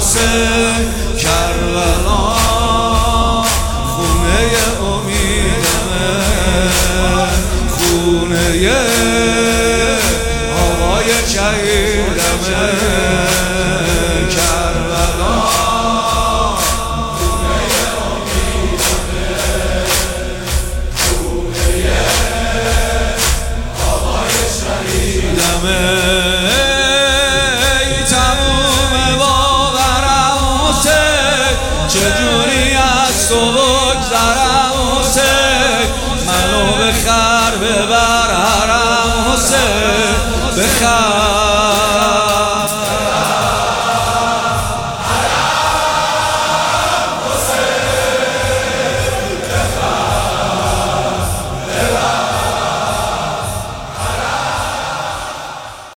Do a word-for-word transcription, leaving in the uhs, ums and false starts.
حسین کربلا خونه امیدمه، خونه آقای شهیدمه. کربلا خونه امیدمه، خونه آقای شهیدمه. چجوری از تو بگذرم حسین، منو بخر ببر حرم حسین، بخر